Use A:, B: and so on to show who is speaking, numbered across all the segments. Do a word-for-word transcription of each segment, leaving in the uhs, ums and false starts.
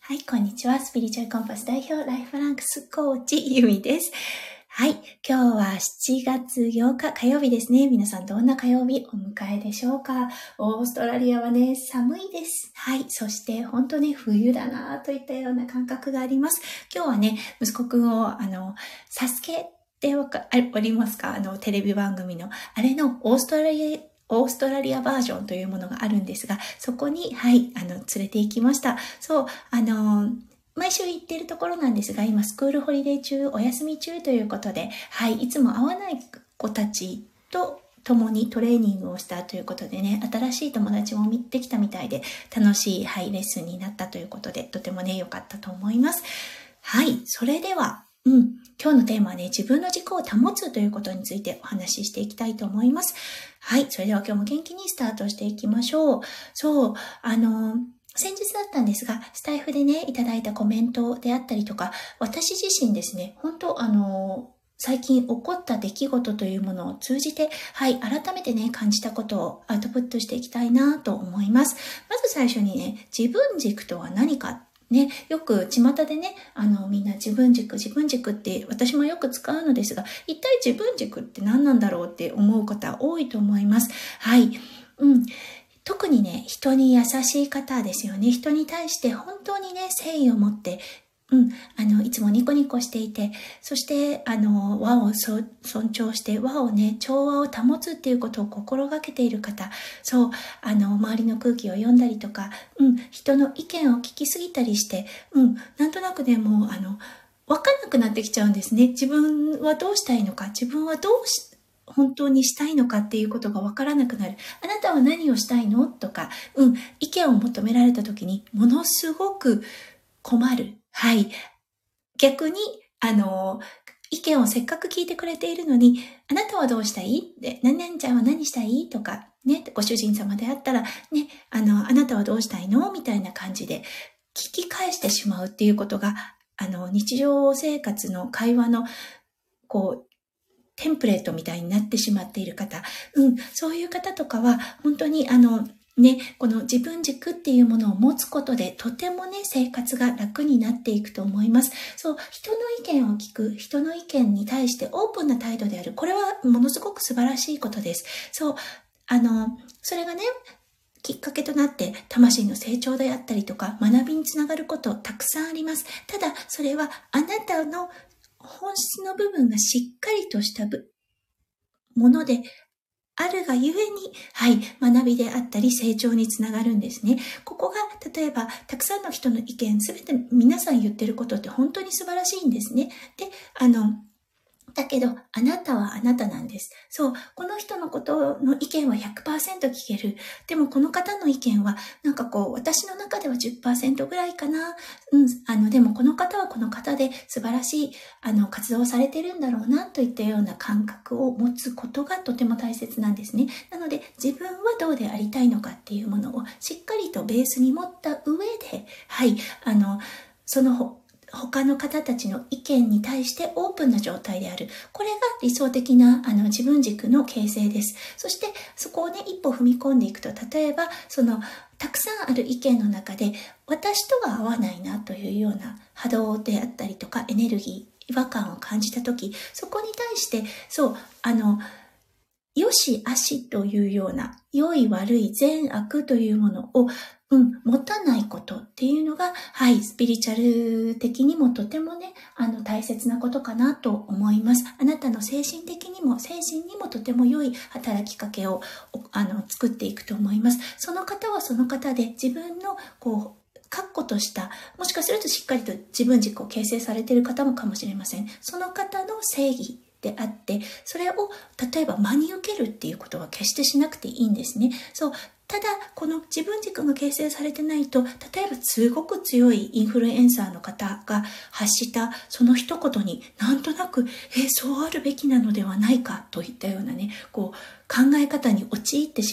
A: はい、こんにちは。スピリチュアルコンパス代表ライフランクスコーチゆみです。はい、今日はしちがつようか火曜日ですね。皆さんどんな火曜日お迎えでしょうか。オーストラリアはね、寒いです。はい、そして本当ね、冬だなといったような感覚があります。今日はね、息子くんを、あの、サスケってわかりますか？あの、テレビ番組の、あれのオーストラリアオーストラリアバージョンというものがあるんですが、そこに、はい、あの、連れて行きました。そう、あの、毎週行っているところなんですが、今、スクールホリデー中、お休み中ということで、はい、いつも会わない子たちと共にトレーニングをしたということでね、新しい友達もできたみたいで、楽しい、はい、レッスンになったということで、とてもね、良かったと思います。はい、それでは、うん、今日のテーマはね、自分の軸を保つということについてお話ししていきたいと思います。はい、それでは今日も元気にスタートしていきましょう。そう、あの、先日だったんですが、スタイフでね、いただいたコメントであったりとか、私自身ですね、本当あの、最近起こった出来事というものを通じて、はい、改めてね、感じたことをアウトプットしていきたいなと思います。まず最初にね、自分軸とは何かね、よく巷でね、あの、みんな自分軸、自分軸って私もよく使うのですが、一体自分軸って何なんだろうって思う方多いと思います。はい。うん。特にね、人に優しい方ですよね。人に対して本当にね、誠意を持って、うん、あの、いつもニコニコしていて、そして、あの、和を尊重して、和をね、調和を保つっていうことを心がけている方、そう、あの、周りの空気を読んだりとか、うん、人の意見を聞きすぎたりして、うん、なんとなくね、もう、あの、わかんなくなってきちゃうんですね。自分はどうしたいのか、自分はどうし、本当にしたいのかっていうことがわからなくなる。あなたは何をしたいのとか、うん、意見を求められた時にものすごく困る。はい。逆に、あの、意見をせっかく聞いてくれているのに、あなたはどうしたい？で、何々ちゃんは何したい？とか、ね、ご主人様であったら、ね、あの、あなたはどうしたいの？みたいな感じで聞き返してしまうっていうことが、あの、日常生活の会話の、こう、テンプレートみたいになってしまっている方、うん、そういう方とかは、本当にあの、ね、この自分軸っていうものを持つことで、とてもね、生活が楽になっていくと思います。そう、人の意見を聞く、人の意見に対してオープンな態度である。これはものすごく素晴らしいことです。そう、あの、それがね、きっかけとなって魂の成長であったりとか学びにつながることたくさんあります。ただそれはあなたの本質の部分がしっかりとしたものであるがゆえに、はい、学びであったり成長につながるんですね。ここが、例えば、たくさんの人の意見、すべて皆さん言ってることって本当に素晴らしいんですね。で、あの、だけど、あなたはあなたなんです。そう、この人のことの意見は ひゃくパーセント 聞ける。でもこの方の意見は、なんかこう、私の中では じゅっパーセント ぐらいかな。うん、あの、でもこの方はこの方で素晴らしい、あの、活動をされてるんだろうな、といったような感覚を持つことがとても大切なんですね。なので、自分はどうでありたいのかっていうものをしっかりとベースに持った上で、はい、あの、その、他の方たちの意見に対してオープンな状態である。これが理想的なあの自分軸の形成です。そしてそこをね、一歩踏み込んでいくと、例えばそのたくさんある意見の中で私とは合わないなというような波動であったりとかエネルギー、違和感を感じたとき、そこに対してそう、あの、良し悪しというような、良い悪い善悪というものを、うん、持たないことっていうのが、はい、スピリチュアル的にもとてもね、あの、大切なことかなと思います。あなたの精神的にも、精神にもとても良い働きかけを、あの、作っていくと思います。その方はその方で自分の、こう、確固とした、もしかするとしっかりと自分軸を形成されている方もかもしれません。その方の正義であって、それを例えば真に受けるっていうことは決してしなくていいんですね。そう。ただ、この自分軸が形成されてないと、例えばすごく強いインフルエンサーの方が発したその一言になんとなく、え、そうあるべきなのではないかといったようなね、こう考え方に陥ってしまう。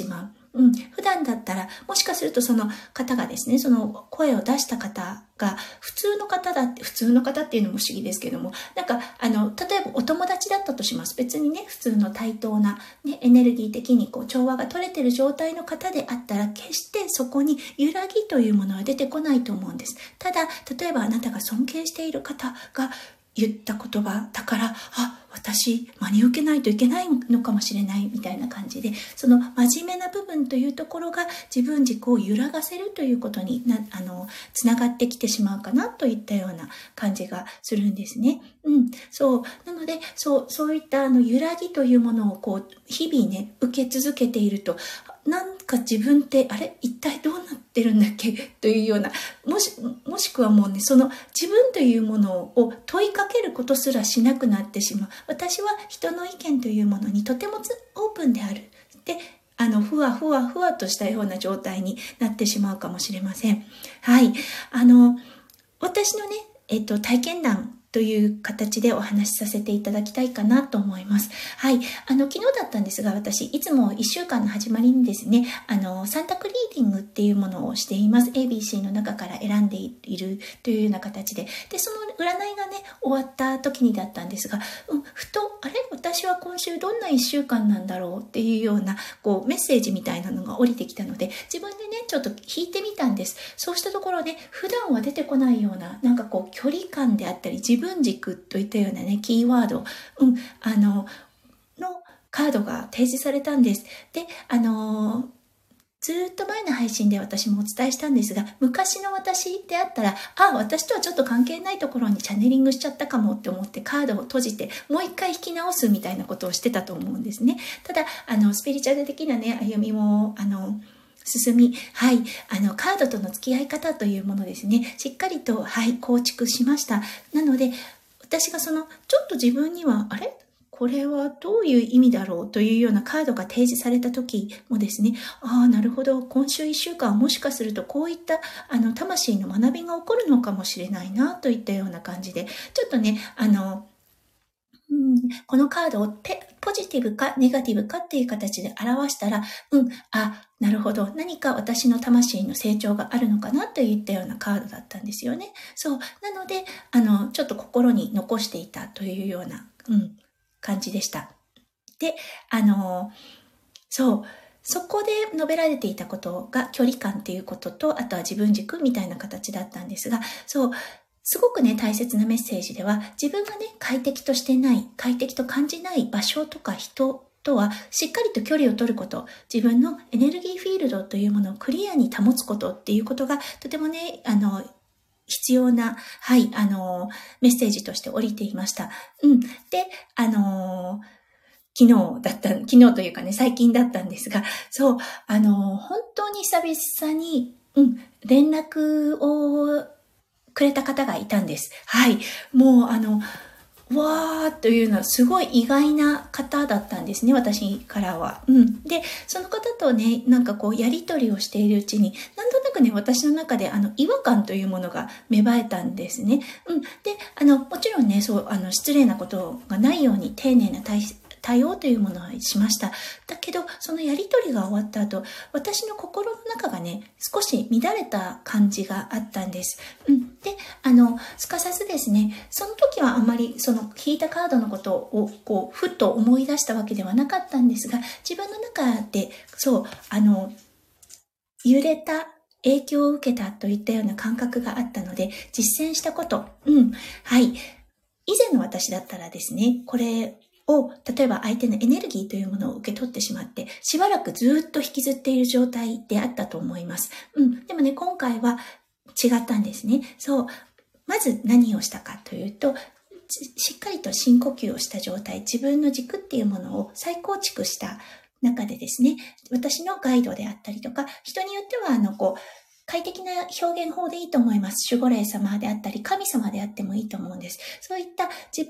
A: うん。普段だったら、もしかするとその方がですね、その声を出した方が普通の方だって、普通の方っていうのも不思議ですけども、なんか、あの、例えばお友達だったとします。別にね、普通の対等な、ね、エネルギー的にこう調和が取れてる状態の方であったら、決してそこに揺らぎというものは出てこないと思うんです。ただ、例えばあなたが尊敬している方が言った言葉だから、あ、私真に受けないといけないのかもしれないみたいな感じで、その真面目な部分というところが自分軸を揺らがせるということにな、あの、つながってきてしまうかなといったような感じがするんですね。うん。そう。なので、そう、そういったあの揺らぎというものをこう、日々ね、受け続けていると、なんか自分ってあれ一体どうなってるんだっけというような、もしもしくはもうね、その自分というものを問いかけることすらしなくなってしまう。私は人の意見というものにとてもオープンである。で、あのふわふわふわとしたような状態になってしまうかもしれません。はい、あの私のね、えっと体験談という形でお話しさせていただきたいかなと思います。はい。あの、昨日だったんですが、私、いつもいっしゅうかんの始まりにですね、あの、さん択リーディングっていうものをしています。エービーシー の中から選んでいるというような形で。で、その占いがね、終わった時にだったんですが、うん、ふと、あれ私は今週どんないっしゅうかんなんだろうっていうような、こう、メッセージみたいなのが降りてきたので、自分でね、ちょっと引いてみたんです。そうしたところね、普段は出てこないような、なんかこう、距離感であったり、自分軸といったようなね、キーワード、うん、あの、のカードが提示されたんです。で、あの、ずっと前の配信で私もお伝えしたんですが、昔の私であったら、あ、私とはちょっと関係ないところにチャネリングしちゃったかもって思ってカードを閉じて、もう一回引き直すみたいなことをしてたと思うんですね。ただ、あの、スピリチュアル的なね、歩みも、あの、進み、はい、あの、カードとの付き合い方というものですね、しっかりと、はい、構築しました。なので、私がその、ちょっと自分には、あれこれはどういう意味だろうというようなカードが提示された時もですね、ああ、なるほど、今週いっしゅうかんもしかするとこういったあの魂の学びが起こるのかもしれないなといったような感じで、ちょっとね、あの、うん、このカードをポジティブかネガティブかっていう形で表したら、うん、あ、なるほど、何か私の魂の成長があるのかなといったようなカードだったんですよね。そう。なので、あの、ちょっと心に残していたというような、うん、感じでした。で、あの、そう。そこで述べられていたことが距離感っていうことと、あとは自分軸みたいな形だったんですが、そう、すごくね、大切なメッセージでは、自分がね、快適としてない、快適と感じない場所とか人とは、しっかりと距離を取ること、自分のエネルギーフィールドというものをクリアに保つことっていうことが、とてもね、あの、必要な、はい、あの、メッセージとして降りていました。うん。で、あの、昨日だった、昨日というかね、最近だったんですが、そう、あの、本当に久々に、うん、連絡をくれた方がいたんです。はい。もう、あの、わーというのはすごい意外な方だったんですね、私からは。うん。で、その方とね、なんかこう、やりとりをしているうちに、なんとなくね、私の中であの、違和感というものが芽生えたんですね。うん。で、あの、もちろんね、そう、あの、失礼なことがないように丁寧な対対応というものをしました。だけど、そのやりとりが終わった後、私の心の中がね、少し乱れた感じがあったんです。うん。で、あの、すかさずですね、その時はあまりその引いたカードのことをこう、ふっと思い出したわけではなかったんですが、自分の中で、そう、あの、揺れた、影響を受けたといったような感覚があったので、実践したこと、うん、はい。以前の私だったらですね、これ、を、例えば相手のエネルギーというものを受け取ってしまって、しばらくずっと引きずっている状態であったと思います。うん。でもね、今回は違ったんですね。そう。まず何をしたかというと、しっかりと深呼吸をした状態、自分の軸っていうものを再構築した中でですね、私のガイドであったりとか、人によっては、あの、こう、快適な表現法でいいと思います。守護霊様であったり、神様であってもいいと思うんです。そういった自分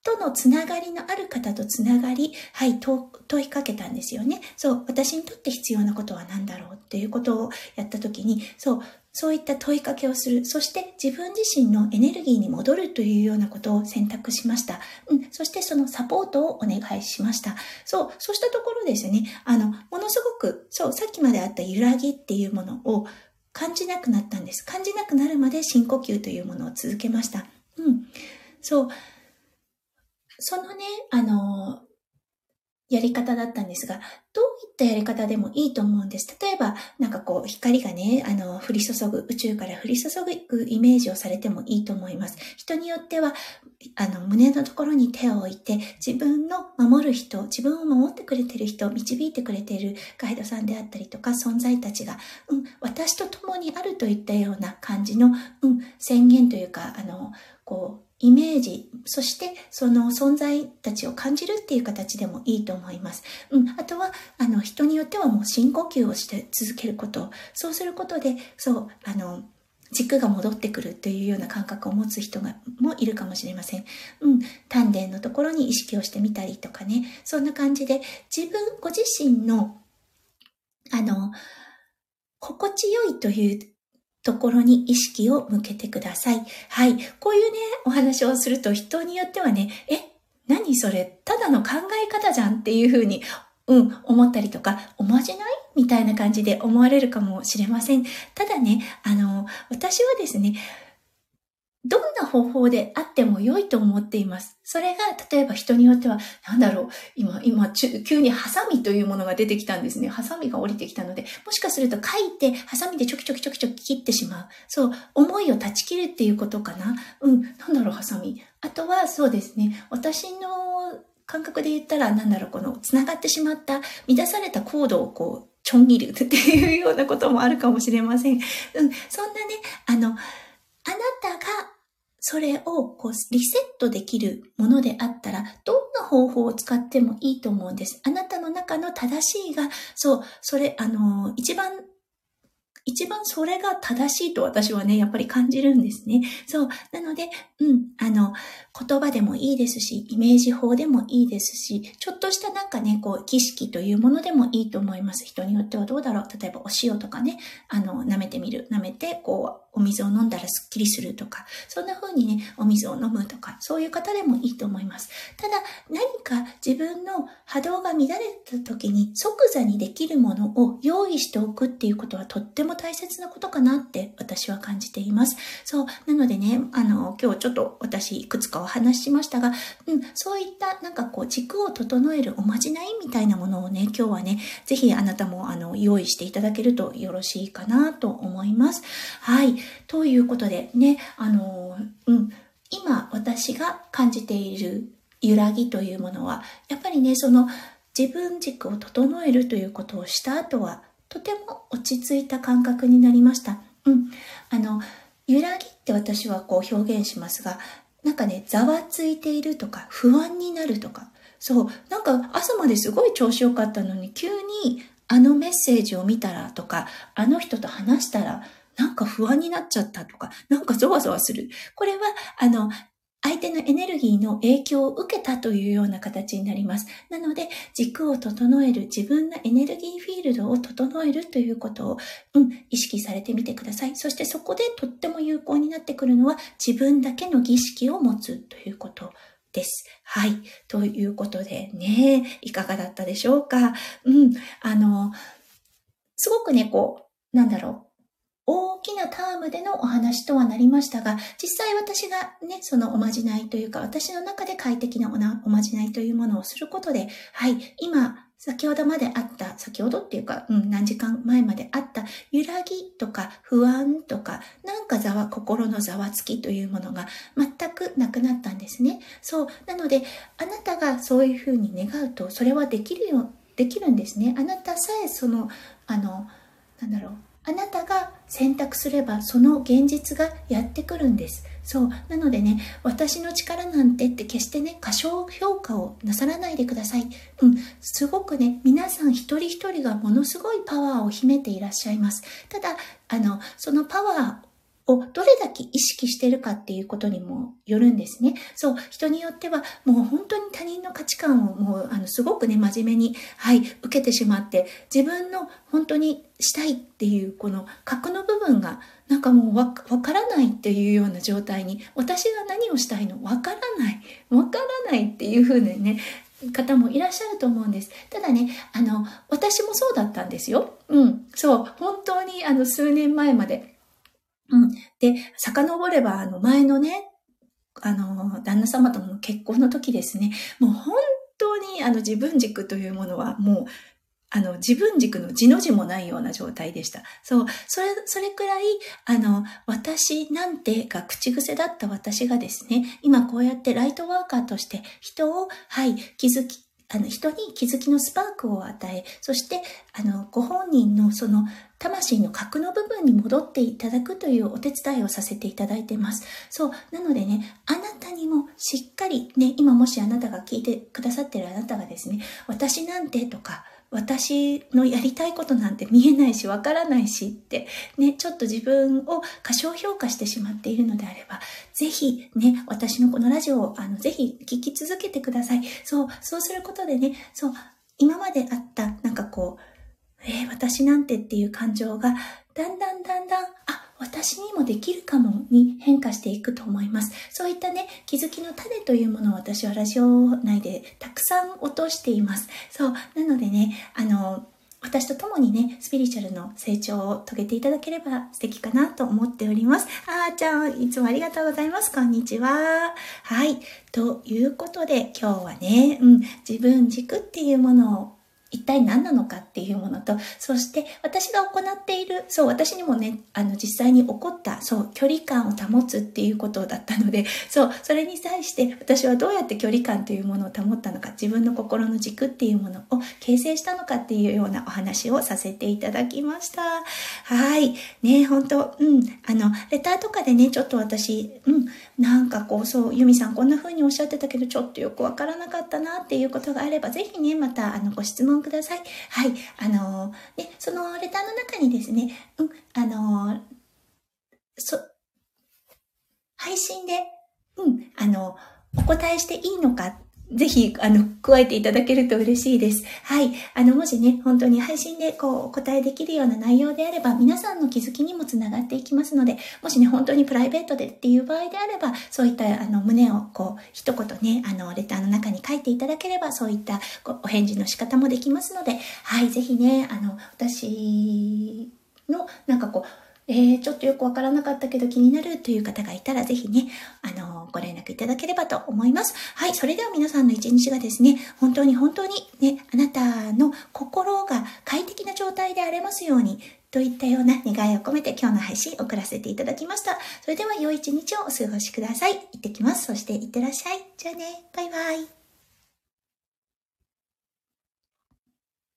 A: とのつながりのある方とつながり、はい、問いかけたんですよね。そう、私にとって必要なことは何だろうっていうことをやったときに、そう、そういった問いかけをする。そして自分自身のエネルギーに戻るというようなことを選択しました。うん、そしてそのサポートをお願いしました。そう、そうしたところですね、あの、ものすごく、そう、さっきまであった揺らぎっていうものを感じなくなったんです。感じなくなるまで深呼吸というものを続けました。うん、そう。そのね、あの、やり方だったんですが、どういったやり方でもいいと思うんです。例えば、なんかこう、光がね、あの、降り注ぐ、宇宙から降り注ぐイメージをされてもいいと思います。人によっては、あの、胸のところに手を置いて、自分の守る人、自分を守ってくれている人、導いてくれているガイドさんであったりとか、存在たちが、うん、私と共にあるといったような感じの、うん、宣言というか、あの、こう、イメージ、そしてその存在たちを感じるっていう形でもいいと思います。うん、あとは、あの、人によってはもう深呼吸をして続けること。そうすることで、そう、あの、軸が戻ってくるというような感覚を持つ人がもいるかもしれません。うん、丹田のところに意識をしてみたりとかね、そんな感じで自分ご自身の、あの、心地よいというところに意識を向けてください。はい。こういうね、お話をすると人によってはね、え、何それ、ただの考え方じゃんっていうふうに、うん、思ったりとか、おまじないみたいな感じで思われるかもしれません。ただね、あの、私はですね、どんな方法であっても良いと思っています。それが、例えば人によっては、なんだろう、今、今、急にハサミというものが出てきたんですね。ハサミが降りてきたので、もしかすると書いて、ハサミでちょきちょきちょきちょき切ってしまう。そう、思いを断ち切るっていうことかな。うん、なんだろう、ハサミ。あとは、そうですね、私の感覚で言ったら、なんだろう、この、繋がってしまった、乱されたコードをこう、ちょん切るっていうようなこともあるかもしれません。うん、そんなね、あの、あなたがそれをこうリセットできるものであったら、どんな方法を使ってもいいと思うんです。あなたの中の正しいが、そう、それ、あの、一番、一番それが正しいと私はね、やっぱり感じるんですね。そう。なので、うん、あの、言葉でもいいですし、イメージ法でもいいですし、ちょっとしたなんかね、こう、儀式というものでもいいと思います。人によってはどうだろう。例えばお塩とかね、あの、舐めてみる。舐めて、こう、お水を飲んだらスッキリするとか、そんな風にね、お水を飲むとか、そういう方でもいいと思います。ただ、何か自分の波動が乱れた時に即座にできるものを用意しておくっていうことはとっても大切なことかなって私は感じています。そう。なのでね、あの、今日ちょっと私いくつかお話ししましたが、うん、そういったなんかこう軸を整えるおまじないみたいなものをね、今日はね、ぜひあなたもあの、用意していただけるとよろしいかなと思います。はい。ということでね、あの、うん、今私が感じている揺らぎというものは、やっぱりね、その自分軸を整えるということをした後は、とても落ち着いた感覚になりました。うん。あの、揺らぎって私はこう表現しますが、なんかね、ざわついているとか、不安になるとか、そう、なんか朝まですごい調子良かったのに、急にあのメッセージを見たらとか、あの人と話したら、なんか不安になっちゃったとか、なんかゾワゾワする。これは、あの、相手のエネルギーの影響を受けたというような形になります。なので、軸を整える、自分のエネルギーフィールドを整えるということを、うん、意識されてみてください。そしてそこでとっても有効になってくるのは、自分だけの儀式を持つということです。はい。ということでね、いかがだったでしょうか。うん、あの、すごくね、こう、なんだろう。大きなタームでのお話とはなりましたが、実際私がね、そのおまじないというか、私の中で快適なおなおまじないというものをすることで、はい、今、先ほどまであった、先ほどっていうか、うん、何時間前まであった揺らぎとか不安とか、なんかざわ、心のざわつきというものが全くなくなったんですね。そう。なので、あなたがそういうふうに願うと、それはできるよ、できるんですね。あなたさえその、あの、なんだろう、あなたが選択すればその現実がやってくるんです。そう。なのでね、私の力なんてって決してね、過小評価をなさらないでください。うん。すごくね、皆さん一人一人がものすごいパワーを秘めていらっしゃいます。ただ、あの、そのパワーをどれだけ意識してるかっていうことにもよるんですね。そう、人によってはもう本当に他人の価値観をもうあのすごくね、真面目に、はい、受けてしまって、自分の本当にしたいっていうこの核の部分がなんかもうわ、わからないっていうような状態に、私が何をしたいのわからない、わからないっていう風にね、方もいらっしゃると思うんです。ただね、あの、私もそうだったんですよ。うん、そう、本当にあの数年前まで。うん。で、遡ればあの前のね、あの、旦那様との結婚の時ですね、もう本当にあの自分軸というものはもう、あの、自分軸の字の字もないような状態でした。そう、それ、それくらい、あの、私なんてが口癖だった私がですね、今こうやってライトワーカーとして人を、はい、気づき、あの、人に気づきのスパークを与え、そして、あの、ご本人のその、魂の核の部分に戻っていただくというお手伝いをさせていただいてます。そう。なのでね、あなたにもしっかりね、今もしあなたが聞いてくださってるあなたがですね、私なんてとか、私のやりたいことなんて見えないしわからないしってね、ちょっと自分を過小評価してしまっているのであれば、ぜひね、私のこのラジオをあのぜひ聞き続けてください。そう、そうすることでね、そう、今まであったなんかこう、えー、私なんてっていう感情がだんだんだんだん、あ、私にもできるかもに変化していくと思います。そういったね、気づきの種というものを私はラジオ内でたくさん落としています。そう、なのでね、あの、私と共にね、スピリチュアルの成長を遂げていただければ素敵かなと思っております。あーちゃん、いつもありがとうございます。こんにちは。はい。ということで、今日はね、うん、自分軸っていうものを一体何なのかっていうものと、そして私が行っている、そう、私にもね、あの、実際に起こった、そう、距離感を保つっていうことだったので、そう、それに対して私はどうやって距離感というものを保ったのか、自分の心の軸っていうものを形成したのかっていうようなお話をさせていただきました。はい。ね、本当うん、あの、レターとかでね、ちょっと私、うん、なんかこう、そう、ユミさんこんな風におっしゃってたけど、ちょっとよくわからなかったなっていうことがあれば、ぜひね、また、あの、ご質問ください。はい。あのー、ね、そのレターの中にですね、うん、あのー、そ、配信で、うん、あの、お答えしていいのか、ぜひ、あの、加えていただけると嬉しいです。はい。あの、もしね、本当に配信でこう、お答えできるような内容であれば、皆さんの気づきにもつながっていきますので、もしね、本当にプライベートでっていう場合であれば、そういった、あの、胸をこう、一言ね、あの、レターの中に書いていただければ、そういったこうお返事の仕方もできますので、はい、ぜひね、あの、私の、なんかこう、えー、ちょっとよくわからなかったけど気になるという方がいたらぜひね、あの、ご連絡いただければと思います。はい、それでは皆さんの一日がですね、本当に本当にね、あなたの心が快適な状態であれますように、といったような願いを込めて今日の配信を送らせていただきました。それでは良い一日をお過ごしください。行ってきます。そして行ってらっしゃい。じゃあね、バイバイ。